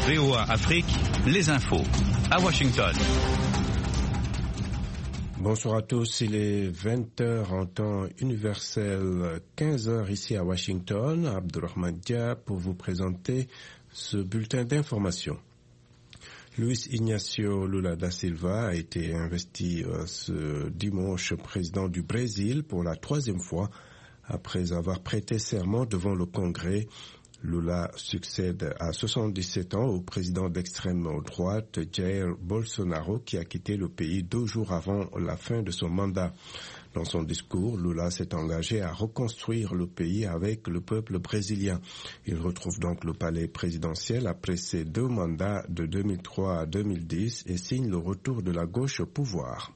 VOA Afrique, les infos. À Washington. Bonsoir à tous, il est 20h en temps universel, 15h ici à Washington. Abdurrahman Dia pour vous présenter ce bulletin d'information. Luis Ignacio Lula da Silva a été investi ce dimanche président du Brésil pour la troisième fois après avoir prêté serment devant le Congrès. Lula succède à 77 ans au président d'extrême droite Jair Bolsonaro qui a quitté le pays 2 jours avant la fin de son mandat. Dans son discours, Lula s'est engagé à reconstruire le pays avec le peuple brésilien. Il retrouve donc le palais présidentiel après ses 2 mandats de 2003 à 2010 et signe le retour de la gauche au pouvoir.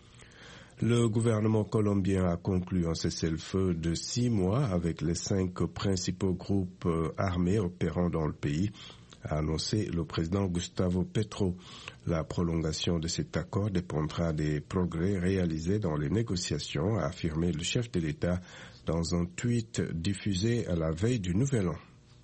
Le gouvernement colombien a conclu un cessez-le-feu de 6 mois avec les 5 principaux groupes armés opérant dans le pays, a annoncé le président Gustavo Petro. La prolongation de cet accord dépendra des progrès réalisés dans les négociations, a affirmé le chef de l'État dans un tweet diffusé à la veille du Nouvel An.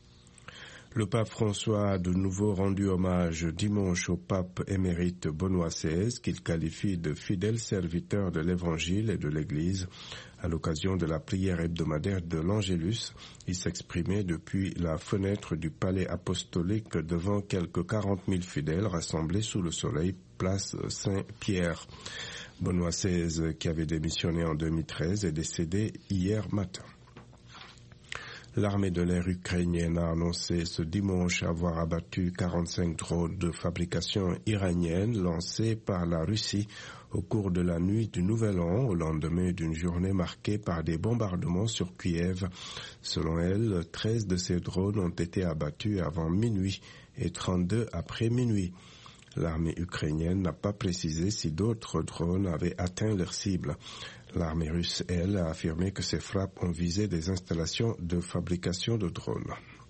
Le pape François a de nouveau rendu hommage dimanche au pape émérite Benoît XVI, qu'il qualifie de fidèle serviteur de l'Évangile et de l'Église. À l'occasion de la prière hebdomadaire de l'Angélus, il s'exprimait depuis la fenêtre du palais apostolique devant quelques 40 000 fidèles rassemblés sous le soleil, place Saint-Pierre. Benoît XVI, qui avait démissionné en 2013, est décédé hier matin. L'armée de l'air ukrainienne a annoncé ce dimanche avoir abattu 45 drones de fabrication iranienne lancés par la Russie au cours de la nuit du Nouvel An, au lendemain d'une journée marquée par des bombardements sur Kiev. Selon elle, 13 de ces drones ont été abattus avant minuit et 32 après minuit. L'armée ukrainienne n'a pas précisé si d'autres drones avaient atteint leur cible. L'armée russe, elle, a affirmé que ces frappes ont visé des installations de fabrication de drones.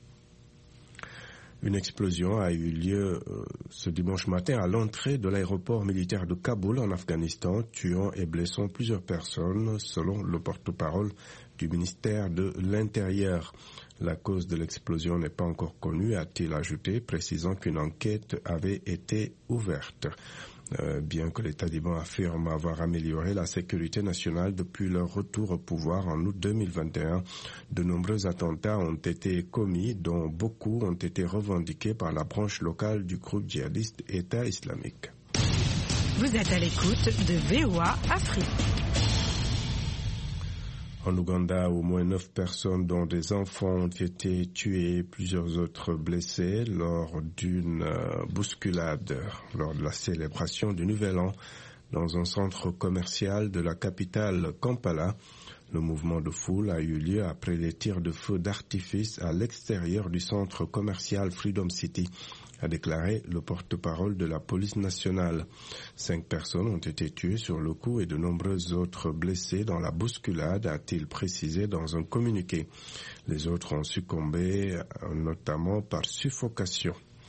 Une explosion a eu lieu ce dimanche matin à l'entrée de l'aéroport militaire de Kaboul en Afghanistan, tuant et blessant plusieurs personnes, selon le porte-parole du ministère de l'Intérieur. La cause de l'explosion n'est pas encore connue, a-t-il ajouté, précisant qu'une enquête avait été ouverte. Bien que les talibans affirment avoir amélioré la sécurité nationale depuis leur retour au pouvoir en août 2021, de nombreux attentats ont été commis, dont beaucoup ont été revendiqués par la branche locale du groupe djihadiste État islamique. Vous êtes à l'écoute de VOA Afrique. En Ouganda, au moins 9 personnes, dont des enfants, ont été tuées, plusieurs autres blessés lors d'une bousculade lors de la célébration du Nouvel An dans un centre commercial de la capitale Kampala. Le mouvement de foule a eu lieu après les tirs de feu d'artifice à l'extérieur du centre commercial Freedom City, a déclaré le porte-parole de la police nationale. 5 personnes ont été tuées sur le coup et de nombreuses autres blessées dans la bousculade, a-t-il précisé dans un communiqué. Les autres ont succombé, notamment par suffocation.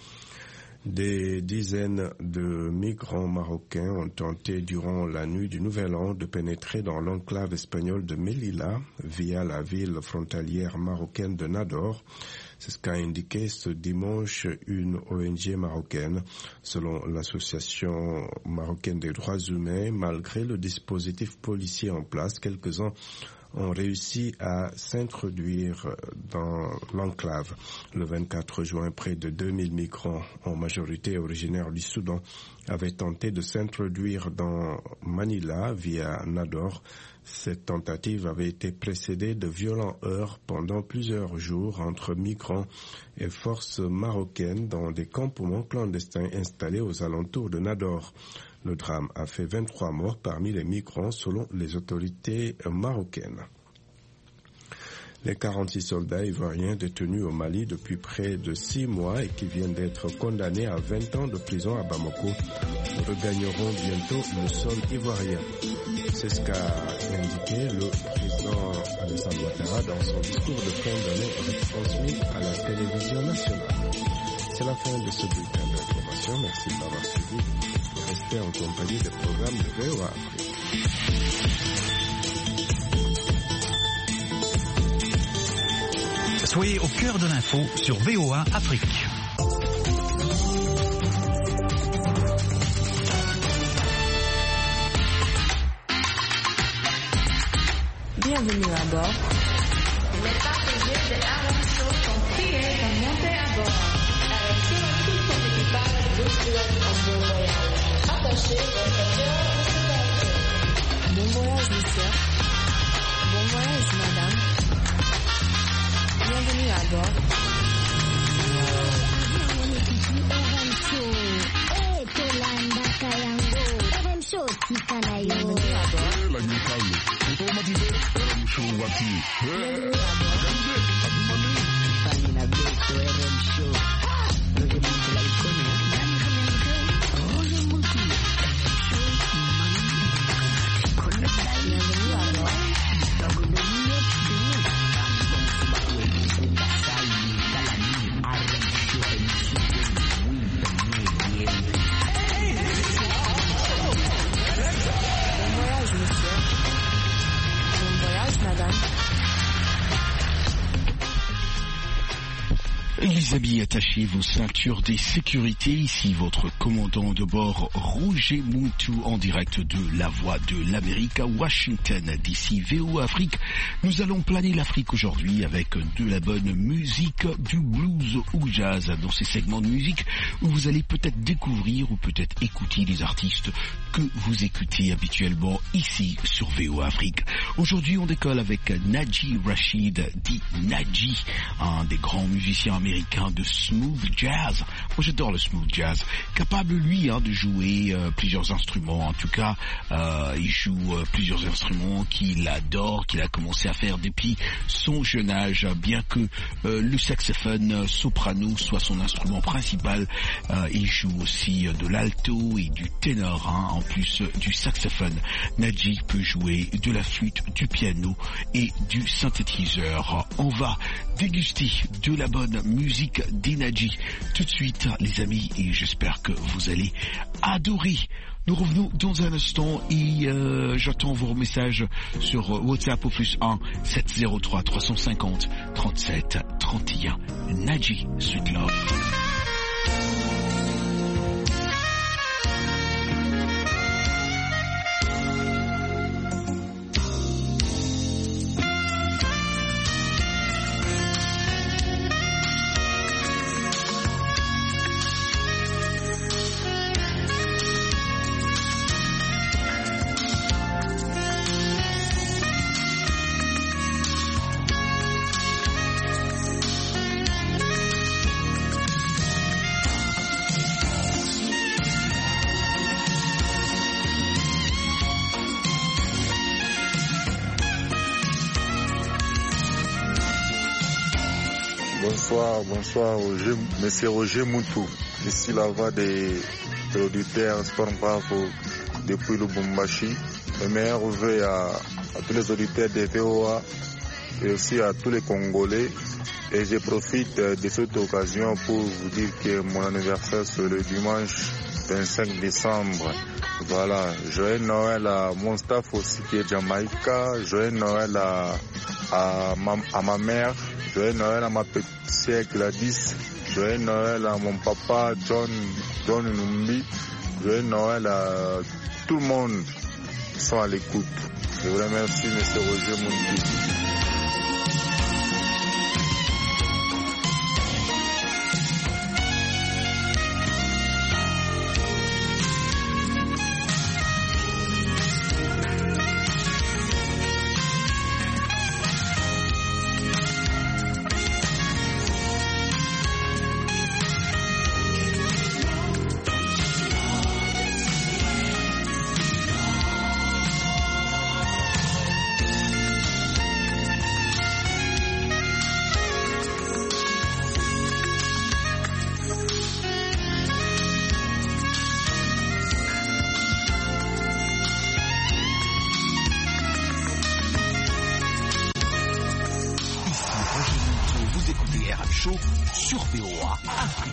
Des dizaines de migrants marocains ont tenté durant la nuit du Nouvel An de pénétrer dans l'enclave espagnole de Melilla via la ville frontalière marocaine de Nador. C'est ce qu'a indiqué ce dimanche une ONG marocaine. Selon l'association marocaine des droits humains, malgré le dispositif policier en place, quelques-uns ont réussi à s'introduire dans l'enclave. Le 24 juin, près de 2000 migrants, en majorité originaires du Soudan, avaient tenté de s'introduire dans Manila via Nador. Cette tentative avait été précédée de violents heurts pendant plusieurs jours entre migrants et forces marocaines dans des campements clandestins installés aux alentours de Nador. Le drame a fait 23 morts parmi les migrants selon les autorités marocaines. Les 46 soldats ivoiriens détenus au Mali depuis près de 6 mois et qui viennent d'être condamnés à 20 ans de prison à Bamako regagneront bientôt le sol ivoirien. C'est ce qu'a indiqué le président Alassane Ouattara dans son discours de fin d'année retransmis à la télévision nationale. C'est la fin de ce bulletin d'information. Merci de l'avoir suivi. Restez en compagnie des programmes de VOA Afrique. Soyez au cœur de l'info sur VOA Afrique. Bienvenue à bord. Les passagers de RM Show sont priés de monter à bord. Avec tout son équipage, vous souhaite un bon voyage. Attachez votre cœur de sécurité. Bon voyage, monsieur. Bon voyage, madame. Bienvenue à bord. Bienvenue à bord. Les amis, attachez vos ceintures de sécurité. Ici votre commandant de bord, Roger Muntu, en direct de la Voix de l'Amérique à Washington, d'ici VOA Afrique. Nous allons planer l'Afrique aujourd'hui avec de la bonne musique, du blues ou jazz dans ces segments de musique où vous allez peut-être découvrir ou peut-être écouter les artistes que vous écoutez habituellement ici sur VOA Afrique. Aujourd'hui, on décolle avec Naji Rashid, dit Naji, un des grands musiciens américain de smooth jazz. Moi j'adore le smooth jazz. Capable lui de jouer plusieurs instruments. En tout cas, il joue plusieurs instruments qu'il adore, qu'il a commencé à faire depuis son jeune âge. Bien que le saxophone soprano soit son instrument principal, il joue aussi de l'alto et du ténor, en plus du saxophone. Naji peut jouer de la flûte, du piano et du synthétiseur. On va déguster de la bonne musique d'Enaji tout de suite, les amis, et j'espère que vous allez adorer. Nous revenons dans un instant et j'attends vos messages sur WhatsApp au +1 703 350 37 31. Naji, Sweet Love. Bonsoir, monsieur Roger Muntu. Ici la voix des auditeurs Storm Bravo depuis Lubumbashi. Mes meilleurs vœux à tous les auditeurs de VOA et aussi à tous les Congolais. Et je profite de cette occasion pour vous dire que mon anniversaire c'est le dimanche 25 décembre. Voilà, joyeux Noël à mon staff aussi qui est Jamaïca, joyeux Noël à ma mère, joyeux Noël à ma petite sœur Gladys, joyeux Noël à mon papa John Numbi, joyeux Noël à tout le monde qui sont à l'écoute. Je vous remercie, monsieur Roger Muntu. Sur VOA Afrique.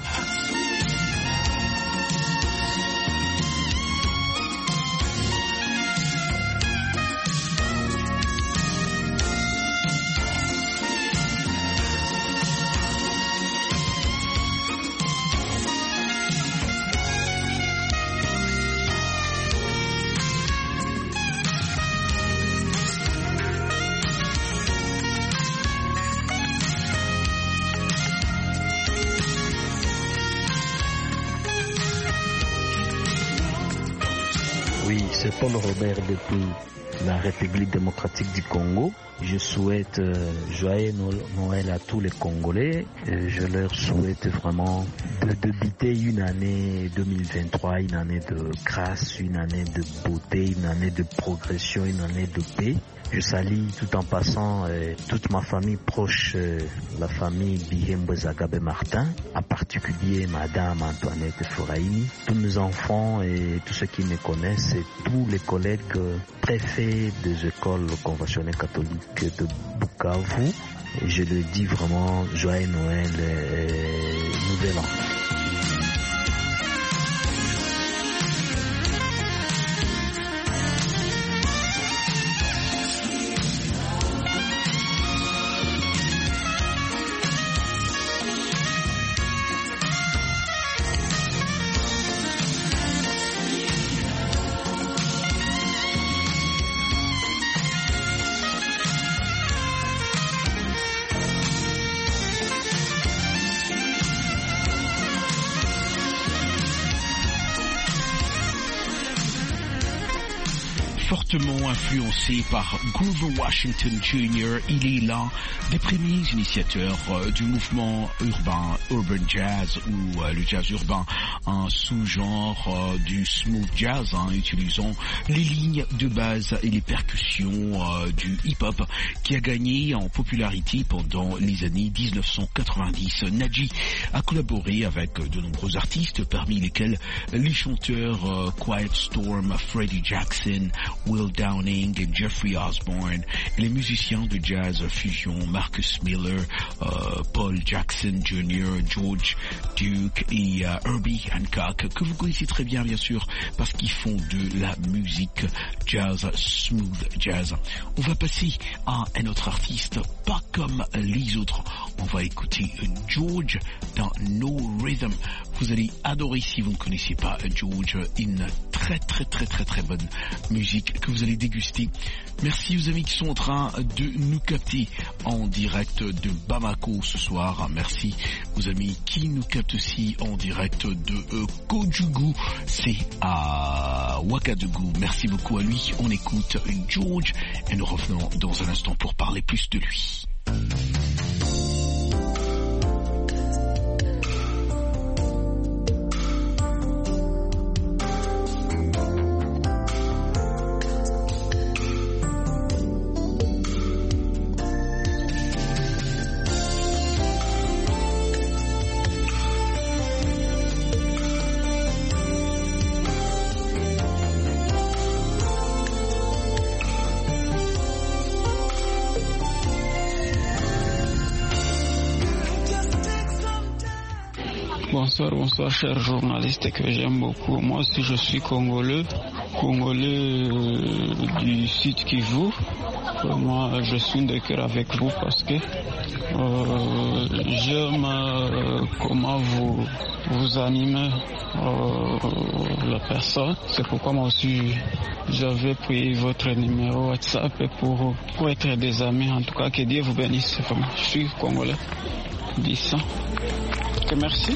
Paul Robert depuis la République démocratique du Congo. Je souhaite joyeux Noël à tous les Congolais. Je leur souhaite vraiment de débuter une année 2023, une année de grâce, une année de beauté, une année de progression, une année de paix. Je salue tout en passant toute ma famille proche, la famille Bihembo Zagabe Martin, en particulier Madame Antoinette Foraini, tous mes enfants et tous ceux qui me connaissent et tous les collègues préfets des écoles conventionnelles catholiques de Bukavu. Et je le dis vraiment, joyeux Noël et Nouvel An. Fortement influencé par Grover Washington Jr., il est l'un des premiers initiateurs du mouvement urban jazz ou le jazz urbain, un sous-genre du smooth jazz, utilisant les lignes de base et les percussions du hip-hop, qui a gagné en popularité pendant les années 1990. Nadji a collaboré avec de nombreux artistes, parmi lesquels les chanteurs Quiet Storm, Freddie Jackson, Will Downing et Jeffrey Osborne, et les musiciens de jazz fusion Marcus Miller, Paul Jackson Jr., George Duke et Herbie Hancock, que vous connaissez très bien sûr parce qu'ils font de la musique jazz, smooth jazz. On va passer à un autre artiste, pas comme les autres. On va écouter George dans No Rhythm. Vous allez adorer si vous ne connaissez pas George, une très bonne musique que vous allez déguster. Merci aux amis qui sont en train de nous capter en direct de Bamako ce soir. Merci aux amis qui nous captent aussi en direct de Kojugu, c'est à Ouagadougou. Merci beaucoup à lui. On écoute George et nous revenons dans un instant pour parler plus de lui. Bonsoir chers journalistes que j'aime beaucoup. Moi aussi je suis congolais du sud Kivu. Moi je suis de cœur avec vous parce que j'aime comment vous animez la personne. C'est pourquoi moi aussi j'avais pris votre numéro WhatsApp pour être des amis. En tout cas que Dieu vous bénisse. Je suis congolais. 10 ans. Merci.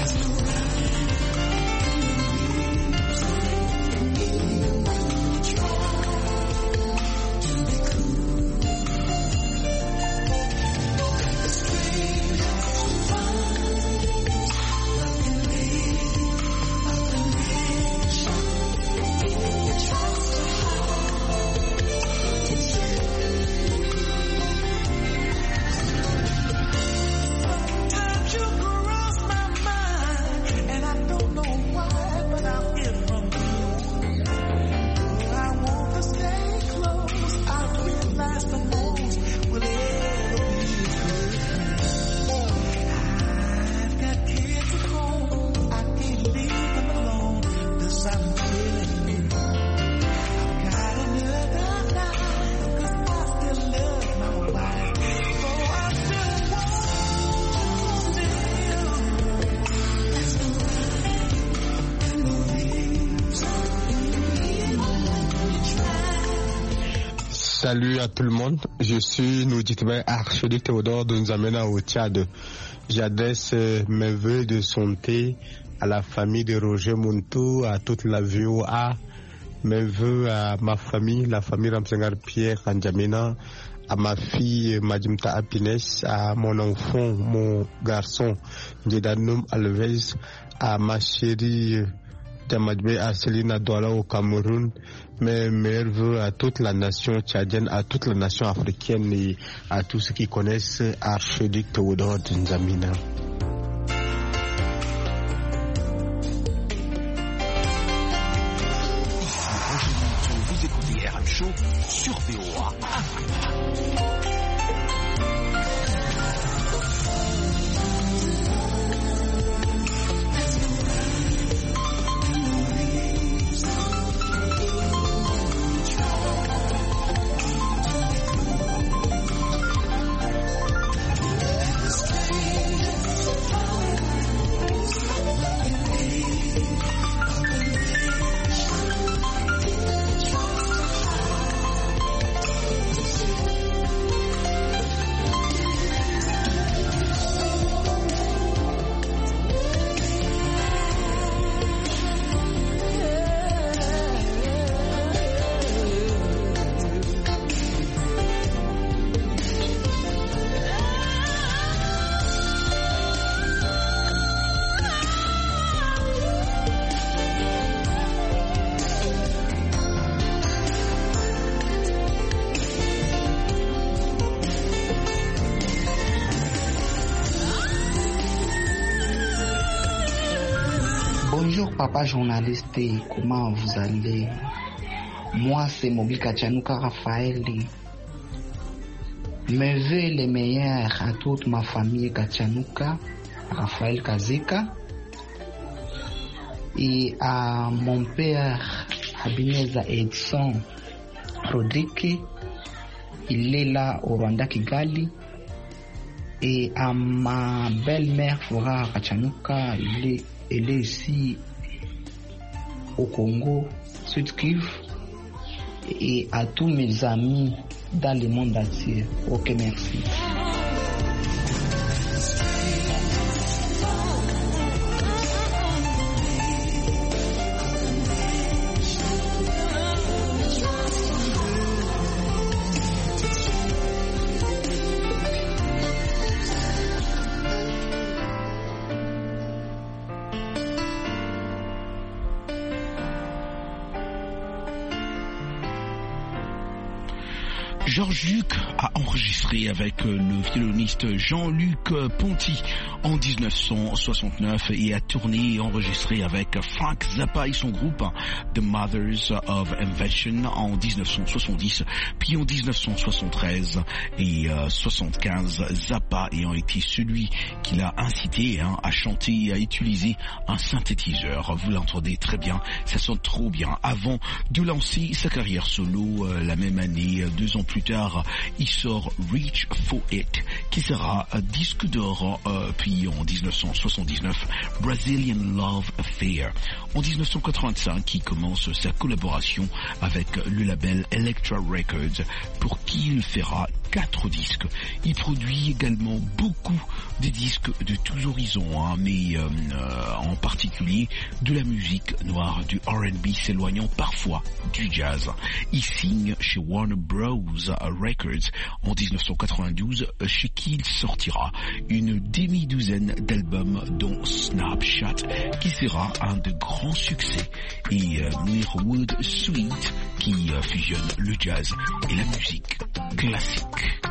Salut à tout le monde, je suis Noudjitbe Archduc Théodore de N'Djamena au Tchad. J'adresse mes vœux de santé à la famille de Roger Muntu, à toute la VOA Mes vœux à ma famille, la famille Ramsengar Pierre Anjamena, à ma fille Madimta Apines, à mon enfant, mon garçon Jedanoum Alves, à ma chérie Tamadbe Arcelina Douala au Cameroun, mes meilleurs vœux à toute la nation tchadienne, à toute la nation africaine et à tous ceux qui connaissent Archiduc Théodore Nzamena. Vous écoutez RM Show sur VOA Afrique. Bonjour papa journaliste, comment vous allez? Moi c'est Mobi Kachanuka Raphaël. Mes vœux les meilleurs à toute ma famille Kachanuka, Raphaël Kazeka, et à mon père Habineza Edson Rodrigue, il est là au Rwanda Kigali, et à ma belle-mère Flora Kachanuka, elle est ici au Congo, Sud-Kivu, et à tous mes amis dans le monde entier. Ok, merci. Georges Luc a enregistré avec le violoniste Jean-Luc Ponty en 1969 et a tourné et enregistré avec Frank Zappa et son groupe The Mothers of Invention en 1970, puis en 1973 et 75, Zappa ayant été celui qui l'a incité à chanter et à utiliser un synthétiseur. Vous l'entendez très bien, ça sonne trop bien. Avant de lancer sa carrière solo la même année, 2 ans plus tard, il sort Reach for It, qui sera disque d'or, puis en 1979, Brazilian Love Affair. En 1985, il commence sa collaboration avec le label Elektra Records, pour qui il fera 4 disques. Il produit également beaucoup de disques de tous horizons, mais en particulier de la musique noire, du R&B, s'éloignant parfois du jazz. Il signe chez Warner Bros. Records en 1992, chez qui il sortira une demi-douzaine d'albums, dont Snapshot, qui sera un de grands succès, et Mirwood Suite, qui fusionne le jazz et la musique classique.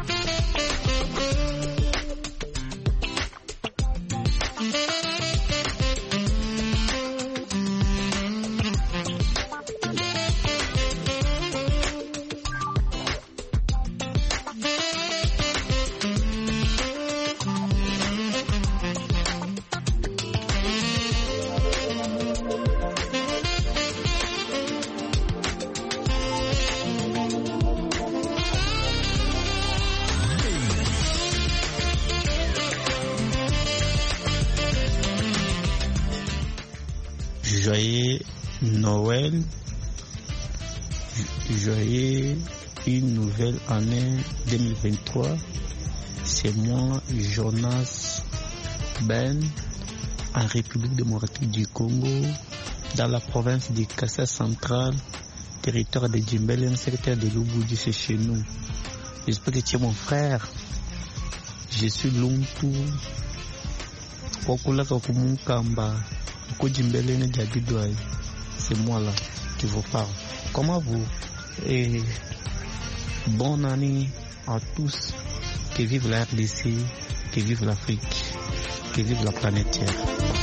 Joyeux Noël, joyeux une nouvelle année 2023. C'est moi, Jonas Ben, en République démocratique du Congo, dans la province du Kassai central, territoire de Djimbel, un secteur de Lubudi, c'est chez nous. J'espère que tu es mon frère. Je suis Luntu. C'est moi là qui vous parle. Comment vous? Et bonne année à tous. Que vive la RDC, que vive l'Afrique, que vive la planète Terre.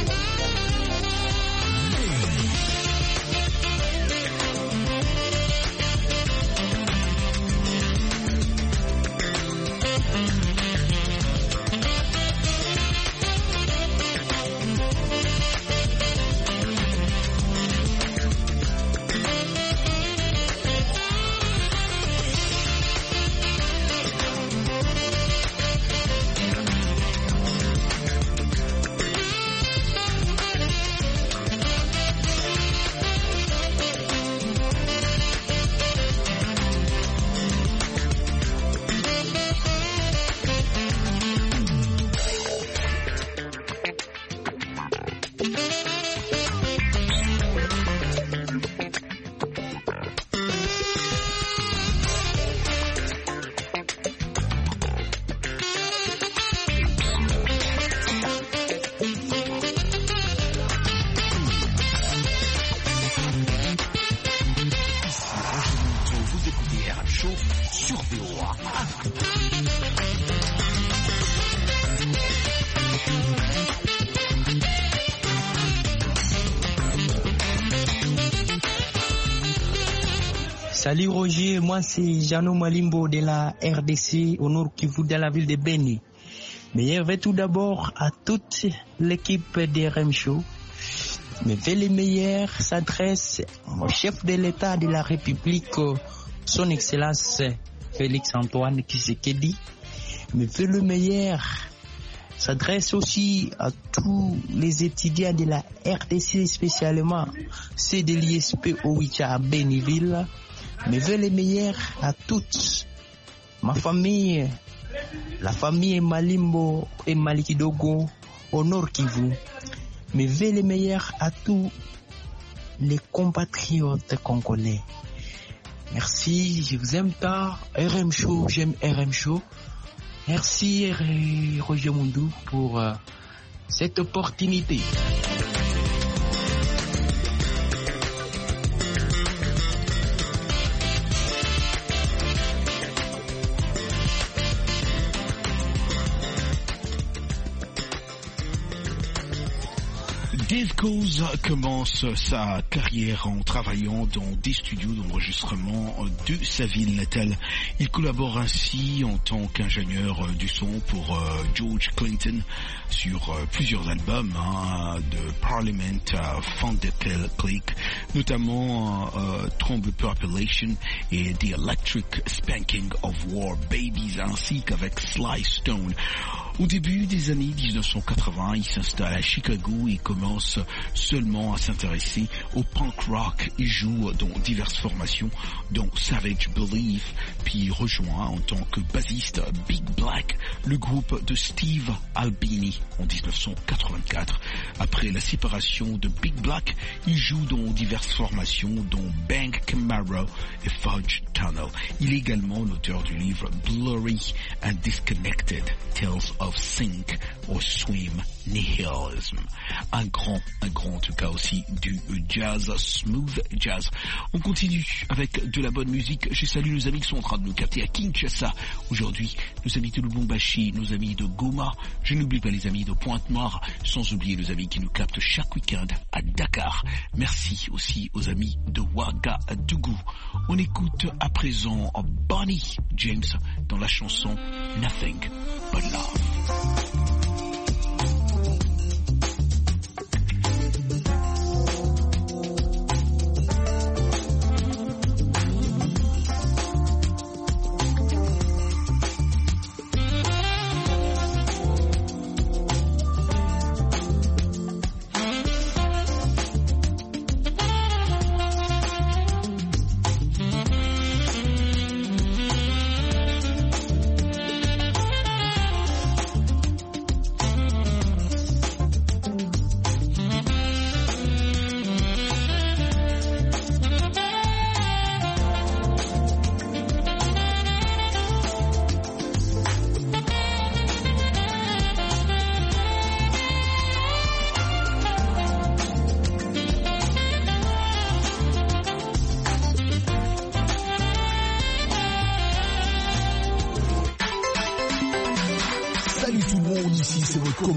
Salut Roger, moi c'est Jano Malimbo de la RDC au Nord Kivu de la ville de Beni. Meilleurs vœux tout d'abord à toute l'équipe de RM Show. Mes vœux les meilleurs s'adressent au chef de l'État de la République, son Excellence Félix Antoine Tshisekedi. Mes vœux les meilleurs s'adresse aussi à tous les étudiants de la RDC, spécialement ceux de l'ISP Owicha à Béniville. Mes vœux les meilleurs à toutes, ma famille, la famille Malimbo et Malikidogo au Nord Kivu. Mes vœux les meilleurs à tous les compatriotes congolais. Merci, je vous aime tant. RM Show, j'aime RM Show. Merci Roger Mundou pour cette opportunité. Dave Koz commence sa carrière en travaillant dans des studios d'enregistrement de sa ville natale. Il collabore ainsi en tant qu'ingénieur du son pour George Clinton sur plusieurs albums de Parliament, Fundamental Click, notamment Trombe Population et The Electric Spanking of War Babies, ainsi qu'avec Sly Stone. Au début des années 1980, il s'installe à Chicago et commence seulement à s'intéresser au punk rock. Il joue dans diverses formations, dont Savage Belief, puis rejoint en tant que bassiste Big Black, le groupe de Steve Albini en 1984. Après la séparation de Big Black, il joue dans diverses formations, dont Bank Camaro et Fudge Tunnel. Il est également l'auteur du livre Blurry and Disconnected, Tales of Sink or Swim Nihilism. Un grand en tout cas aussi du jazz, smooth jazz. On continue avec de la bonne musique. Je salue nos amis qui sont en train de nous capter à Kinshasa aujourd'hui, nos amis de Lubumbashi, nos amis de Goma. Je n'oublie pas les amis de Pointe-Noire, sans oublier nos amis qui nous captent chaque week-end à Dakar. Merci aussi aux amis de Ouagadougou. On écoute à présent Bonnie James dans la chanson Nothing But Love.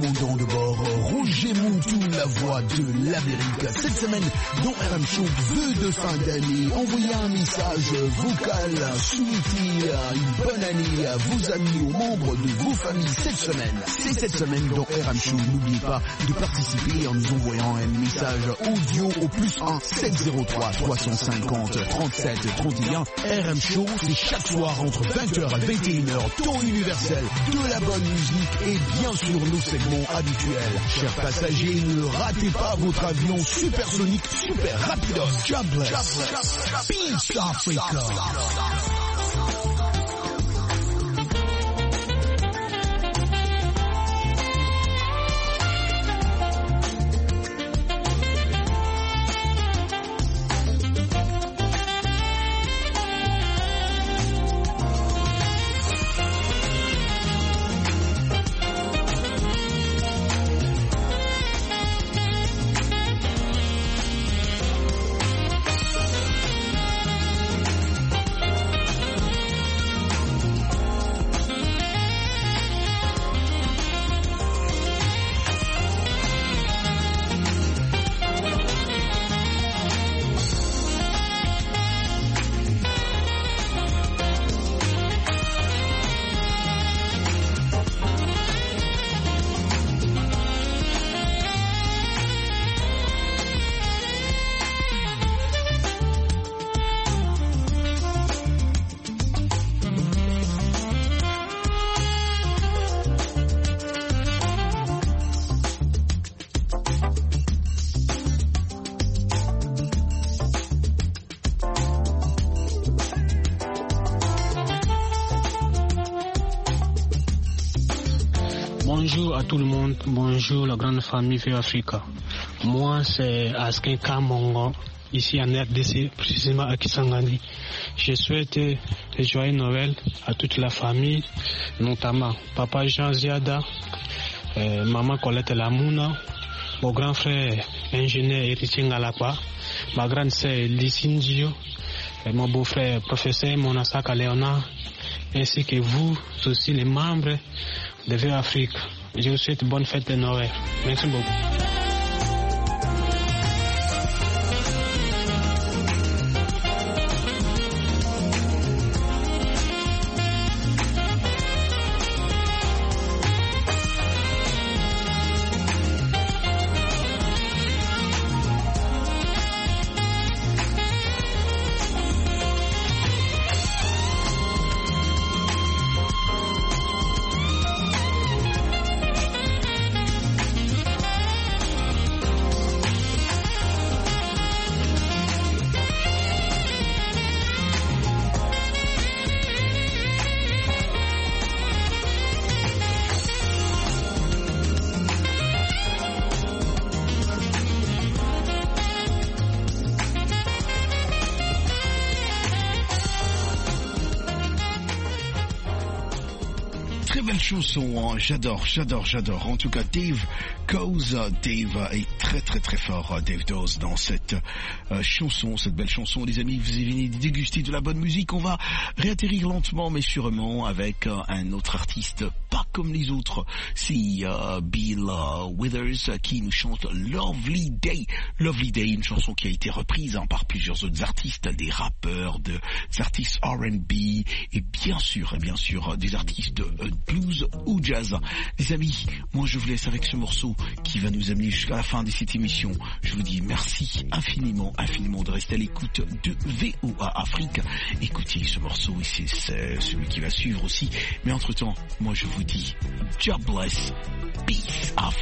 commandant de bord, Roger Montou, la voix de l'Amérique. Cette semaine, dans RM Show, vœux de fin d'année, envoyez un message vocal, souhaitez une bonne année à vos amis, aux membres de vos familles cette semaine. C'est cette semaine dans RM Show. N'oubliez pas de participer en nous envoyant un message audio au +1 703 350 37 31. RM Show, c'est chaque soir entre 20h et 21h, temps universel, de la bonne musique et bien sûr nos segments habituels. Chers passagers, ne ratez pas votre avion supersonique, super rapidos. God bless. Peace Africa. Bonjour à tout le monde, bonjour la grande famille VO Africa. Moi c'est Askin Kamongo, ici en RDC, précisément à Kisangani. Je souhaite de joyeux Noël à toute la famille, notamment Papa Jean Ziada, Maman Colette Lamouna, mon grand frère ingénieur Héritier Ngalapa, ma grande sœur Lysine Dio, mon beau-frère professeur Monasaka Léonard, ainsi que vous aussi les membres de VO Afrique. Je vous souhaite bonne fête de Noël. Merci beaucoup. Chanson, j'adore. En tout cas, Dave Cause, Dave est très fort, Dave Dawes, dans cette chanson, cette belle chanson. Les amis, vous venez de déguster de la bonne musique. On va réatterrir lentement mais sûrement avec un autre artiste, pas comme les autres. C'est Bill Withers qui nous chante Lovely Day. Lovely Day, une chanson qui a été reprise par plusieurs autres artistes, des rappeurs, des artistes R&B et bien sûr des artistes blues ou jazz. Les amis, moi je vous laisse avec ce morceau qui va nous amener jusqu'à la fin de cette émission. Je vous dis merci infiniment de rester à l'écoute de VOA Afrique. Écoutez ce morceau et c'est celui qui va suivre aussi. Mais entre temps, moi je vous dis God bless, peace Africa.